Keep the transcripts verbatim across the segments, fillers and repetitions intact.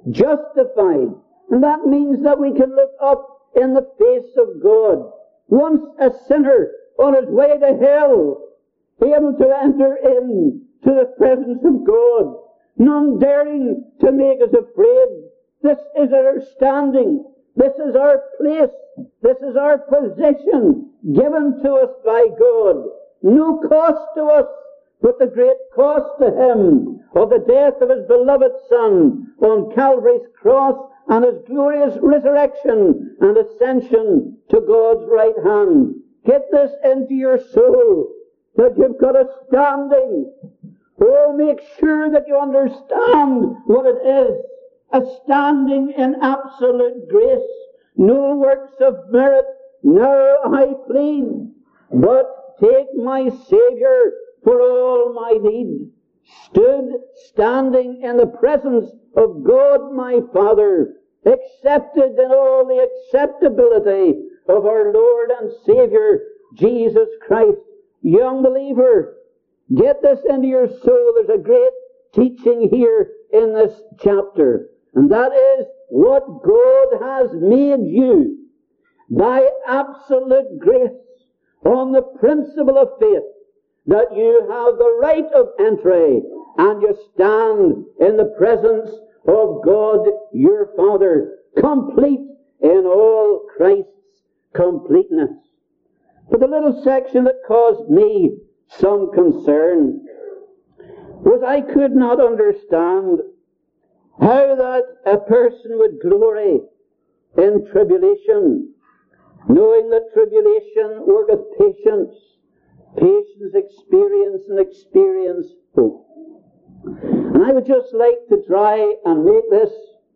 justified. And that means that we can look up in the face of God. Once a sinner on his way to hell, able to enter in to the presence of God, none daring to make us afraid. This is our standing. This is our place. This is our position given to us by God. No cost to us, but the great cost to Him of the death of His beloved Son on Calvary's cross and His glorious resurrection and ascension to God's right hand. Get this into your soul, that you've got a standing. Oh, make sure that you understand what it is. A standing in absolute grace. No works of merit, now I plead, but take my Saviour for all my need. Stood standing in the presence of God my Father, accepted in all the acceptability of our Lord and Saviour, Jesus Christ. Young believer, get this into your soul. There's a great teaching here in this chapter, and that is what God has made you by absolute grace on the principle of faith, that you have the right of entry and you stand in the presence of God your Father, complete in all Christ's completeness. But the little section that caused me some concern was I could not understand how that a person would glory in tribulation, knowing that tribulation worketh patience, patience experience, and experience hope. And I would just like to try and make this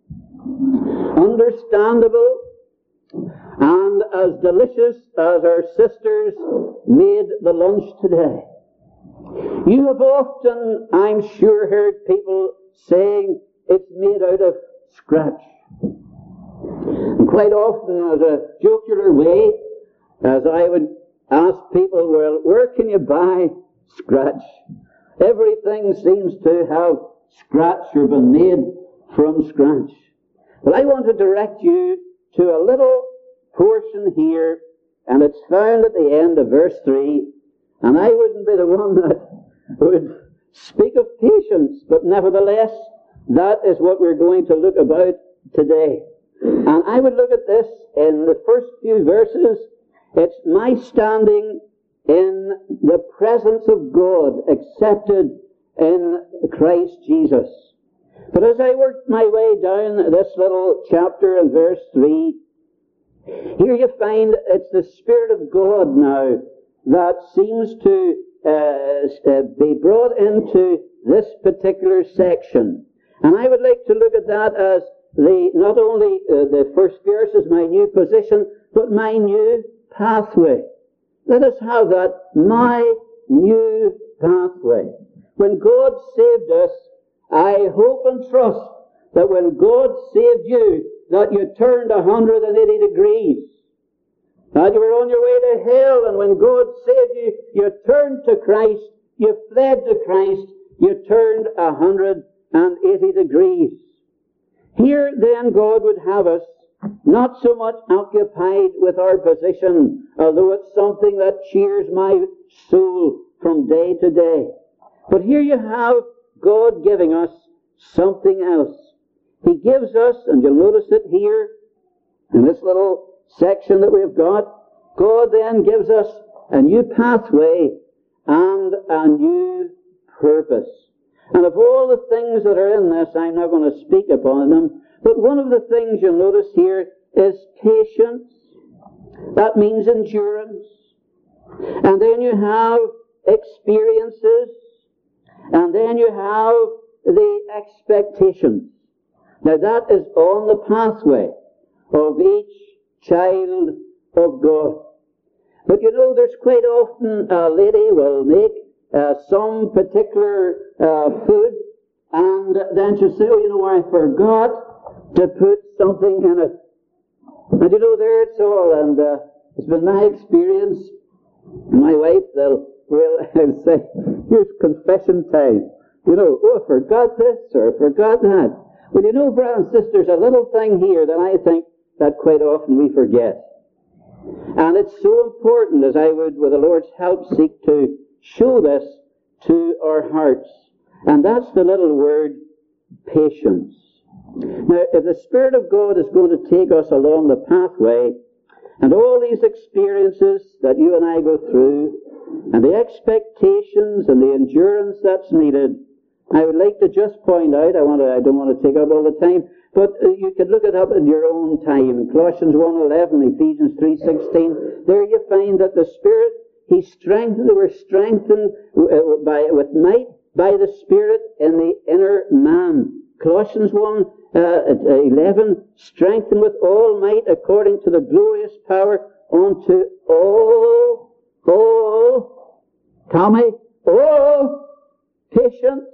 understandable and as delicious as our sisters made the lunch today. You have often, I'm sure, heard people saying it's made out of scratch. And quite often, as a jocular way, as I would ask people, well, where can you buy scratch? Everything seems to have scratch or been made from scratch. Well, I want to direct you to a little portion here, and it's found at the end of verse three, and I wouldn't be the one that would speak of patience, but nevertheless, that is what we're going to look about today. And I would look at this in the first few verses. It's my standing in the presence of God, accepted in Christ Jesus. But as I worked my way down this little chapter in verse three, here you find it's the Spirit of God now that seems to uh, uh, be brought into this particular section. And I would like to look at that as the not only uh, the first verse is my new position, but my new pathway. Let us have that, my new pathway. When God saved us, I hope and trust that when God saved you, that you turned one hundred eighty degrees. That you were on your way to hell, and when God saved you, you turned to Christ, you fled to Christ, you turned one hundred eighty degrees. Here then God would have us not so much occupied with our position, although it's something that cheers my soul from day to day. But here you have God giving us something else. He gives us, and you'll notice it here, in this little section that we've got, God then gives us a new pathway and a new purpose. And of all the things that are in this, I'm not going to speak upon them, but one of the things you'll notice here is patience. That means endurance. And then you have experiences. And then you have the expectations. Now that is on the pathway of each child of God. But you know, there's quite often a lady will make uh, some particular uh, food, and then she'll say, oh, you know, I forgot to put something in it. And you know, there it's all, and uh, it's been my experience. My wife, they'll will say, here's confession time. You know, oh, I forgot this, or I forgot that. Well, you know, brothers and sisters, a little thing here that I think that quite often we forget. And it's so important, as I would, with the Lord's help, seek to show this to our hearts. And that's the little word, patience. Now, if the Spirit of God is going to take us along the pathway, and all these experiences that you and I go through, and the expectations and the endurance that's needed, I would like to just point out, I want to, I don't want to take up all the time, but uh, you can look it up in your own time. Colossians one eleven, Ephesians three sixteen. There you find that the Spirit, He strengthened, they were strengthened uh, by, with might by the Spirit in the inner man. Colossians one eleven, strengthened with all might according to the glorious power unto all, all, Tommy, all patience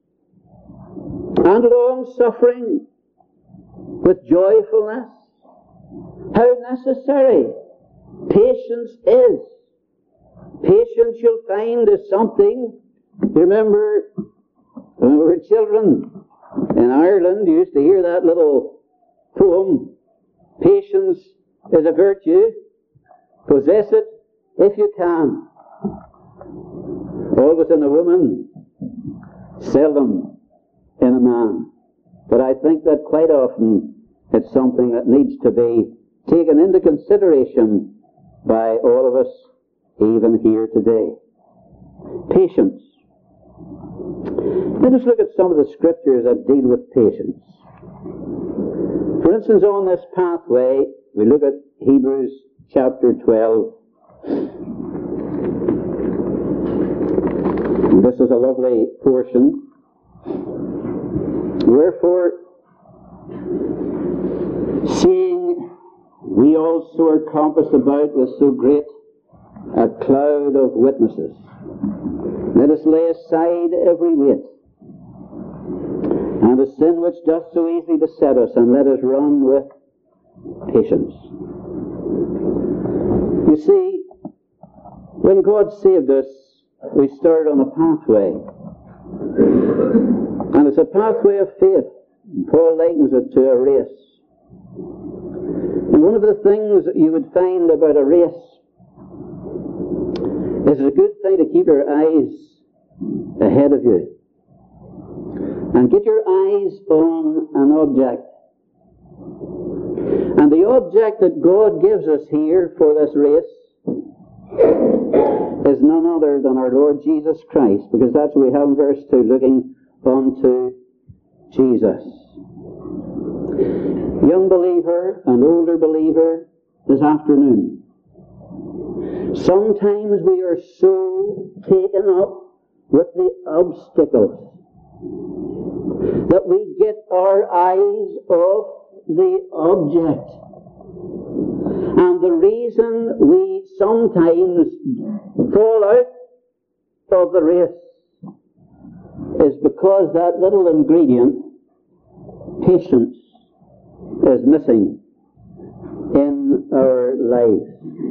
and long suffering with joyfulness. How necessary patience is. Patience, you'll find, is something. You remember when we were children in Ireland, you used to hear that little poem, patience is a virtue, possess it if you can. Always in a woman, seldom in a man. But I think that quite often it's something that needs to be taken into consideration by all of us, even here today. Patience. Let us look at some of the scriptures that deal with patience. For instance, on this pathway, we look at Hebrews chapter twelve. And this is a lovely portion. Wherefore, seeing we also are compassed about with so great a cloud of witnesses, let us lay aside every weight and the sin which doth so easily beset us, and let us run with patience. You see, when God saved us, we started on a pathway. And it's a pathway of faith. Paul likens it to a race. And one of the things that you would find about a race is it's a good thing to keep your eyes ahead of you. And get your eyes on an object. And the object that God gives us here for this race is none other than our Lord Jesus Christ, because that's what we have in verse two, looking unto Jesus. Young believer and older believer this afternoon, sometimes we are so taken up with the obstacles that we get our eyes off the object. And the reason we sometimes fall out of the race is because that little ingredient, patience, is missing in our lives.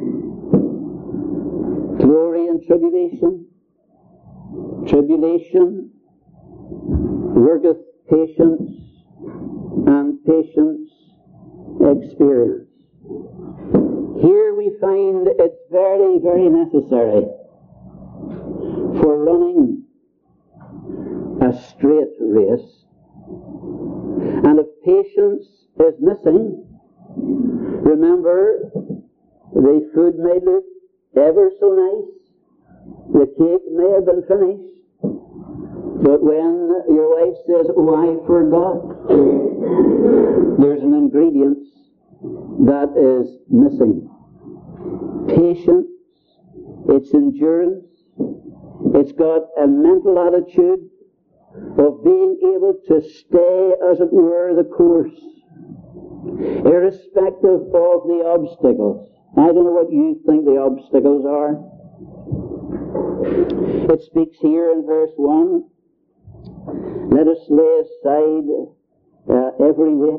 Glory and tribulation, tribulation worketh patience, and patience experience. Here we find it's very, very necessary for running a straight race. And if patience is missing, remember, the food may look ever so nice, the cake may have been finished, but when your wife says, "Oh, I forgot," there's an ingredient that is missing. Patience, it's endurance, it's got a mental attitude of being able to stay, as it were, the course, irrespective of the obstacles. I don't know what you think the obstacles are. It speaks here in verse one, let us lay aside uh, every weight.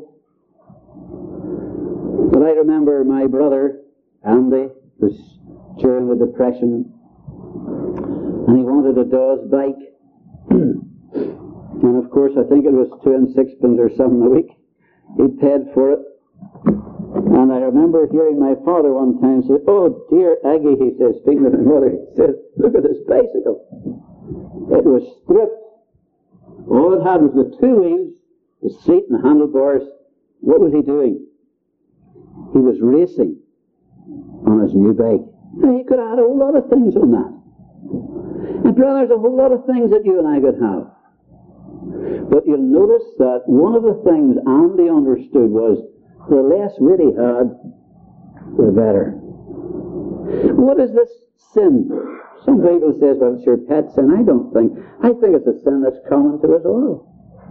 But I remember my brother, Andy, was during the Depression, and he wanted a Dawes bike. And of course, I think it was two and sixpence or something a week. He paid for it. And I remember hearing my father one time say, "Oh dear Aggie," he says, speaking of my mother, he says, "look at this bicycle." It was stripped. All it had was the two wheels, the seat and the handlebars. What was he doing? He was racing on his new bike. Now, he could have had a whole lot of things on that. And brother, there's a whole lot of things that you and I could have. But you'll notice that one of the things Andy understood was the less weight he had, the better. What is this sin? Some people say, well, it's your pet sin. I don't think. I think it's a sin that's common to us all.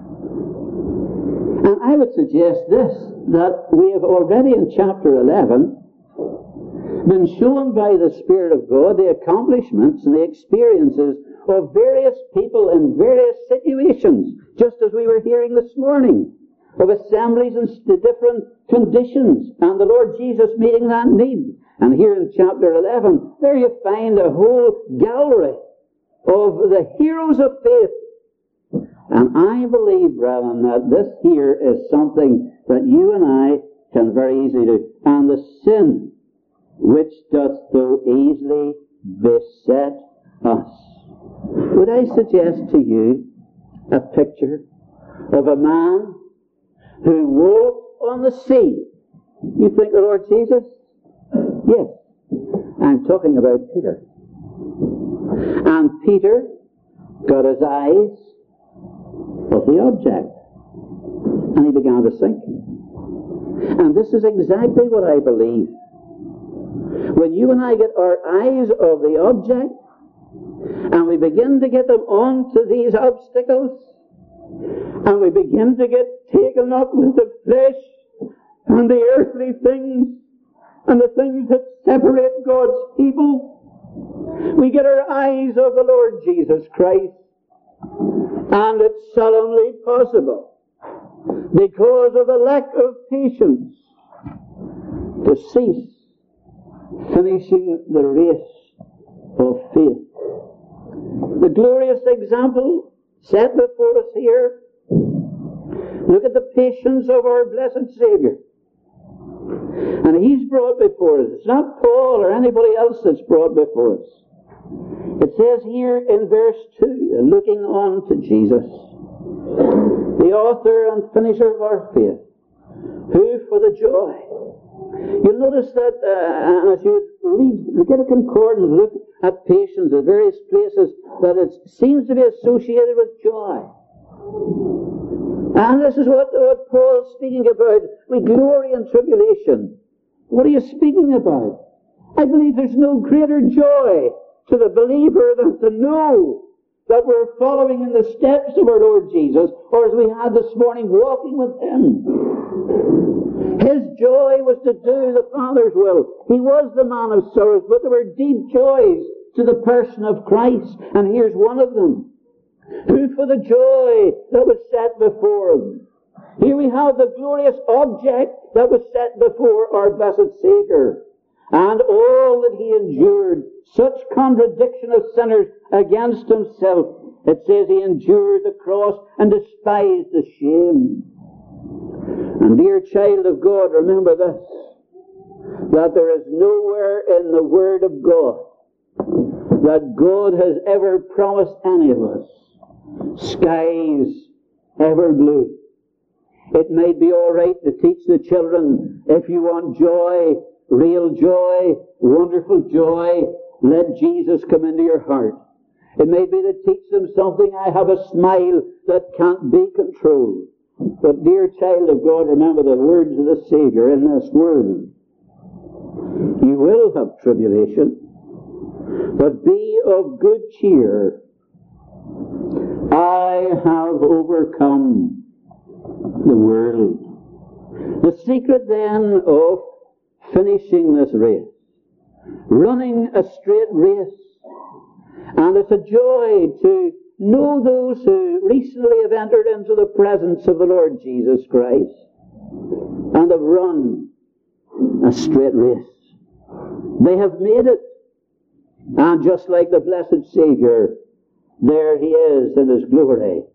And I would suggest this, that we have already in chapter eleven been shown by the Spirit of God the accomplishments and the experiences of various people in various situations, just as we were hearing this morning, of assemblies and different conditions, and the Lord Jesus meeting that need. And here in chapter eleven, there you find a whole gallery of the heroes of faith. And I believe, brethren, that this here is something that you and I can very easily do. And the sin which doth so easily beset us. Would I suggest to you a picture of a man who walked on the sea? You think the Lord Jesus? Yes. I'm talking about Peter. And Peter got his eyes of the object, and he began to sink. And this is exactly what I believe. When you and I get our eyes of the object, and we begin to get them onto these obstacles, and we begin to get taken up with the flesh and the earthly things and the things that separate God's people, we get our eyes of the Lord Jesus Christ. And it's solemnly possible, because of the lack of patience, to cease finishing the race of faith. The glorious example set before us here, look at the patience of our blessed Saviour. And He's brought before us. It's not Paul or anybody else that's brought before us. It says here in verse two, looking on to Jesus, the author and finisher of our faith, who for the joy. You'll notice that uh, as you read, get a concordance, look at patience at various places, that it seems to be associated with joy. And this is what, what Paul's speaking about. We glory in tribulation. What are you speaking about? I believe there's no greater joy to the believer than to know that we're following in the steps of our Lord Jesus, or as we had this morning, walking with Him. His joy was to do the Father's will. He was the man of sorrows, but there were deep joys to the person of Christ, and here's one of them. Who for the joy that was set before Him. Here we have the glorious object that was set before our blessed Saviour. And all that He endured, such contradiction of sinners against Himself. It says He endured the cross and despised the shame. And dear child of God, remember this, that there is nowhere in the Word of God that God has ever promised any of us skies ever blue. It may be all right to teach the children, if you want joy, real joy, wonderful joy, let Jesus come into your heart. It may be to teach them something, I have a smile that can't be controlled. But dear child of God, remember the words of the Saviour in this word. You will have tribulation, but be of good cheer. I have overcome the world. The secret then of finishing this race, running a straight race, and it's a joy to know those who recently have entered into the presence of the Lord Jesus Christ and have run a straight race. They have made it, and just like the blessed Saviour, there He is in His glory,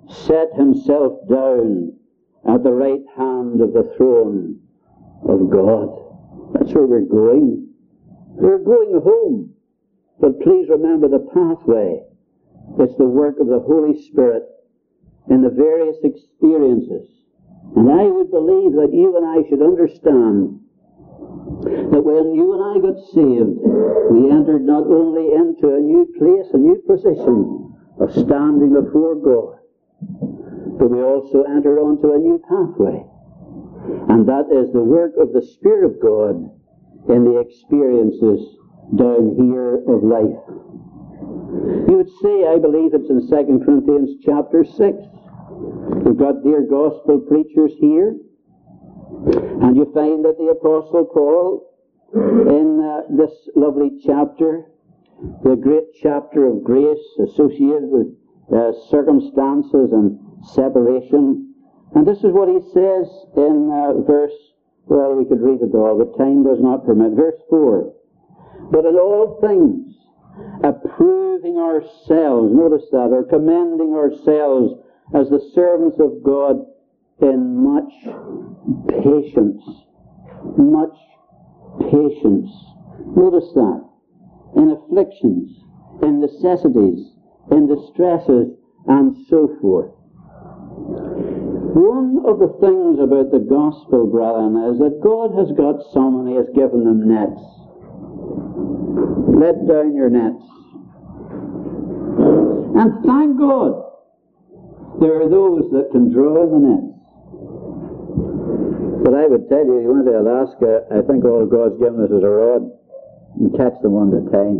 set himself down at the right hand of the throne of God. That's where we're going. We're going home. But please remember the pathway. It's the work of the Holy Spirit in the various experiences. And I would believe that you and I should understand that when you and I got saved, we entered not only into a new place, a new position of standing before God, but we also enter onto a new pathway. And that is the work of the Spirit of God in the experiences down here of life. You would say, I believe it's in Second Corinthians chapter six. We've got dear gospel preachers here. And you find that the Apostle Paul, in uh, this lovely chapter, the great chapter of grace associated with uh, circumstances and separation, and this is what he says in uh, verse, well, we could read it all, but time does not permit. Verse four. But in all things, approving ourselves, notice that, or commending ourselves as the servants of God in much patience. Much patience. Notice that. In afflictions, in necessities, in distresses, and so forth. One of the things about the gospel, brethren, is that God has got some and He has given them nets. Let down your nets. And thank God, there are those that can draw in the nets. But I would tell you, you went to Alaska, I think all God's given us is a rod, and catch them one at a time.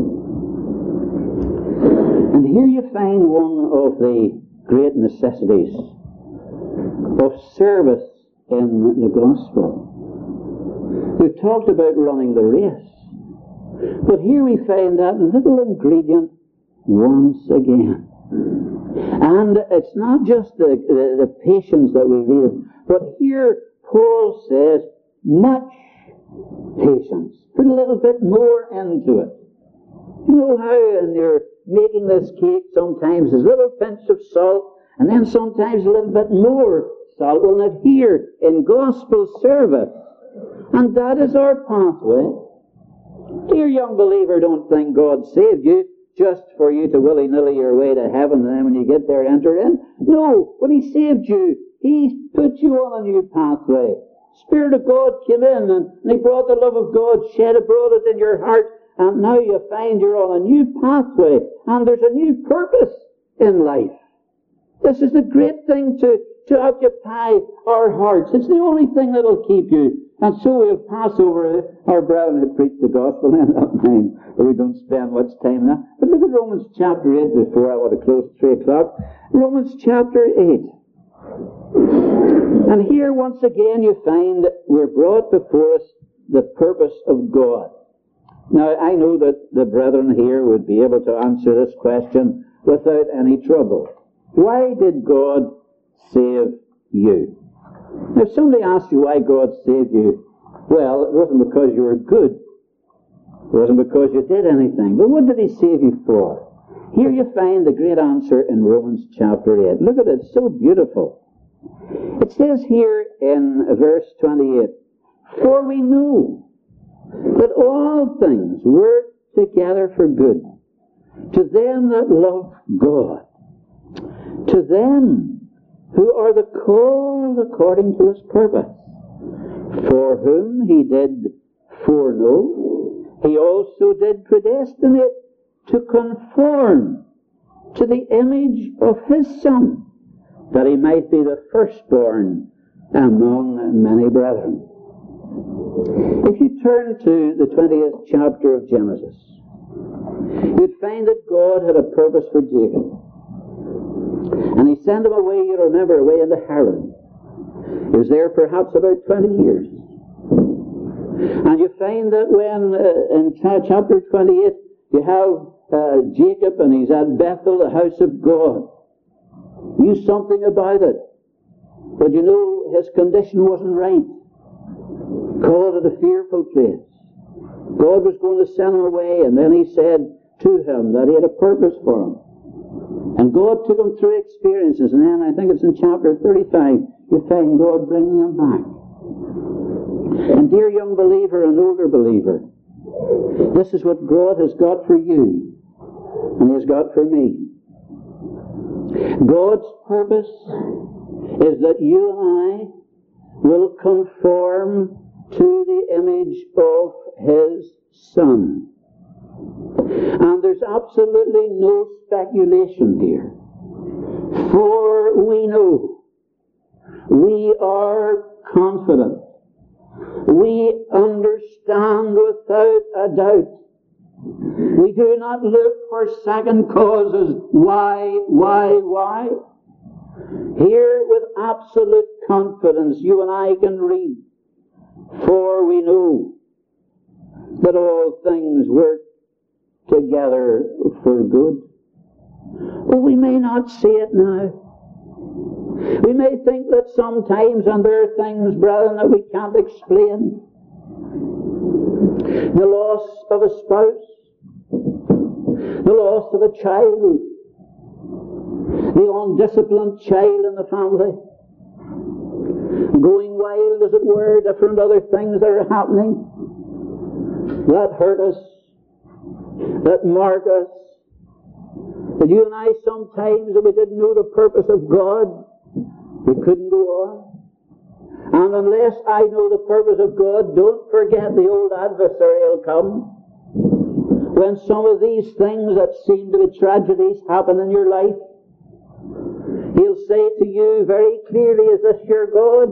And here you find one of the great necessities of service in the gospel. We've talked about running the race, but here we find that little ingredient once again. And it's not just the, the, the patience that we read, but here Paul says, much patience. Put a little bit more into it. You know how when you're making this cake, sometimes there's a little pinch of salt, and then sometimes a little bit more salt. Well, not here, in gospel service. And that is our pathway. Dear young believer, don't think God saved you just for you to willy-nilly your way to heaven, and then when you get there, enter in. No, when He saved you, He put you on a new pathway. Spirit of God came in, and He brought the love of God, shed abroad it in your heart, and now you find you're on a new pathway, and there's a new purpose in life. This is the great thing to, to occupy our hearts. It's the only thing that'll keep you. And so we'll pass over our brethren who preach the gospel in that time, but we don't spend much time now. But look at Romans chapter eight before I want to close at three o'clock. Romans chapter eight. And here once again you find we're brought before us the purpose of God. Now I know that the brethren here would be able to answer this question without any trouble. Why did God save you? Now, if somebody asks you why God saved you, well, it wasn't because you were good. It wasn't because you did anything. But what did He save you for? Here you find the great answer in Romans chapter eight. Look at it, it's so beautiful. It says here in verse twenty-eight, for we know that all things work together for good to them that love God, to them who are the called according to His purpose, for whom He did foreknow, He also did predestinate to conform to the image of His Son, that He might be the firstborn among many brethren. If you turn to the twentieth chapter of Genesis, you'd find that God had a purpose for Jacob. And He sent him away, you remember, away into Haran. He was there perhaps about twenty years. And you find that when, uh, in chapter twenty-eight, you have uh, Jacob and he's at Bethel, the house of God. Knew something about it. But you know, his condition wasn't right. Called it a fearful place. God was going to send him away, and then He said to him that He had a purpose for him. And God took him through experiences, and then I think it's in chapter thirty-five, you find God bringing him back. And dear young believer and older believer, this is what God has got for you, and He has got for me. God's purpose is that you and I will conform to the image of His Son. And there's absolutely no speculation here. For we know, we are confident, we understand without a doubt. We do not look for second causes. Why, why, why? Here with absolute confidence you and I can read, for we know that all things work together for good. Well, we may not see it now. We may think that sometimes, and there are things, brethren, that we can't explain. The loss of a spouse, the loss of a child, the undisciplined child in the family, going wild, as it were, different other things that are happening, that hurt us, that mark us, that you and I sometimes, if we didn't know the purpose of God, we couldn't go on. And unless I know the purpose of God, don't forget the old adversary will come. When some of these things that seem to be tragedies happen in your life, he'll say to you very clearly, is this your God?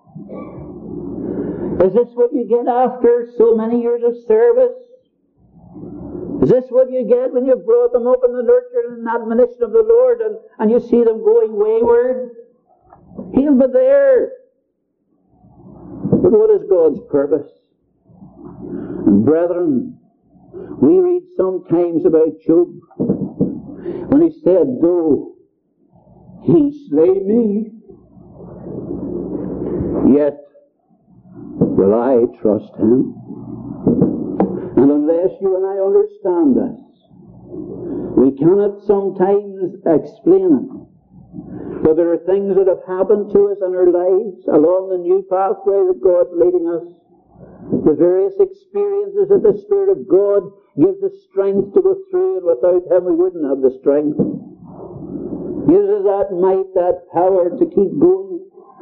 Is this what you get after so many years of service? Is this what you get when you've brought them up in the nurture and admonition of the Lord, and, and you see them going wayward? He'll be there. But what is God's purpose? And brethren, we read sometimes about Job when he said, though he slay me, yet will I trust him. And unless you and I understand this, we cannot sometimes explain it. But there are things that have happened to us in our lives along the new pathway that God's leading us. The various experiences that the Spirit of God gives us strength to go through, and without Him we wouldn't have the strength. Gives us that might, that power to keep going.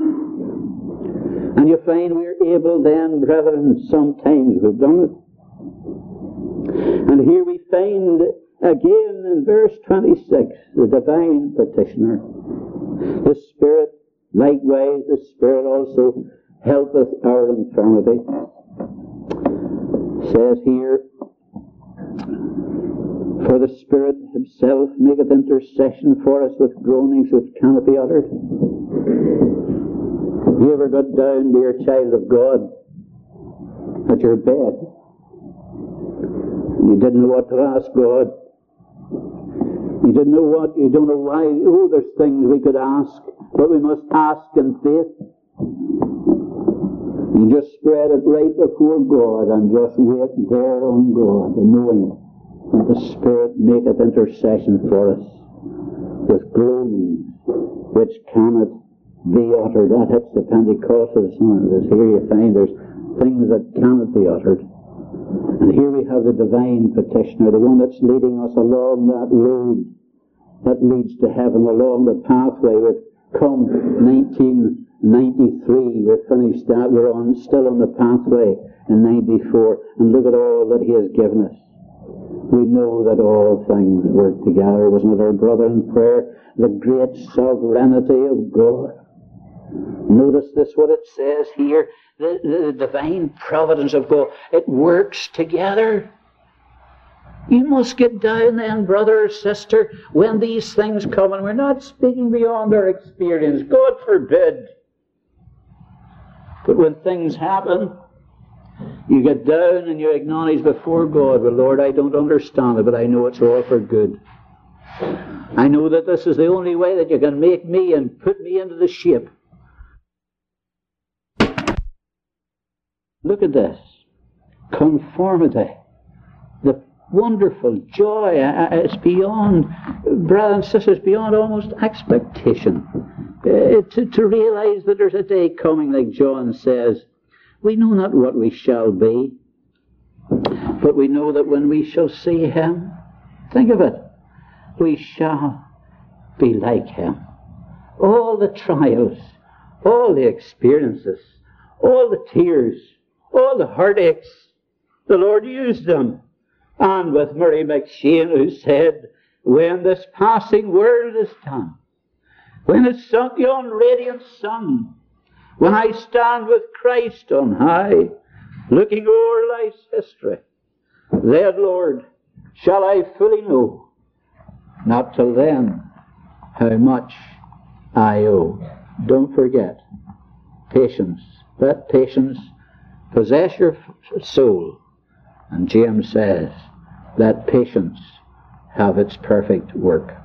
And you find we're able then, brethren, sometimes we've done it. And here we find again in verse twenty-six, the divine petitioner. The Spirit, likewise, the Spirit also helpeth our infirmity. Says here, for the Spirit Himself maketh intercession for us with groanings which cannot be uttered. You ever got down, dear child of God, at your bed? You didn't know what to ask God. You didn't know what, you don't know why. Oh, there's things we could ask, but we must ask in faith. You just spread it right before God and just wait there on God, and knowing that the Spirit maketh intercession for us with groanings which cannot be uttered. That hits the Pentecostals. Here you find there's things that cannot be uttered. And here we have the divine petitioner, the one that's leading us along that road that leads to heaven, along the pathway. We've come nineteen ninety-three, we've finished that, we're on still on the pathway in ninety-four, and look at all that He has given us. We know that all things work together. Wasn't it our brother in prayer? The great sovereignty of God. Notice this, what it says here. The, the divine providence of God. It works together. You must get down then, brother or sister, when these things come. And we're not speaking beyond our experience. God forbid. But when things happen, you get down and you acknowledge before God, well, Lord, I don't understand it, but I know it's all for good. I know that this is the only way that you can make me and put me into the shape. Look at this. Conformity. The wonderful joy. It's beyond, brothers and sisters, beyond almost expectation. Uh, to, to realize that there's a day coming, like John says, we know not what we shall be, but we know that when we shall see him, think of it, we shall be like him. All the trials, all the experiences, all the tears, all the heartaches, the Lord used them. And with Mary McShane, who said, when this passing world is done, when it's sunk yon radiant sun, when I stand with Christ on high, looking o'er life's history, then, Lord, shall I fully know, not till then, how much I owe. Don't forget, patience. Let patience possess your soul. And James says, let patience have its perfect work.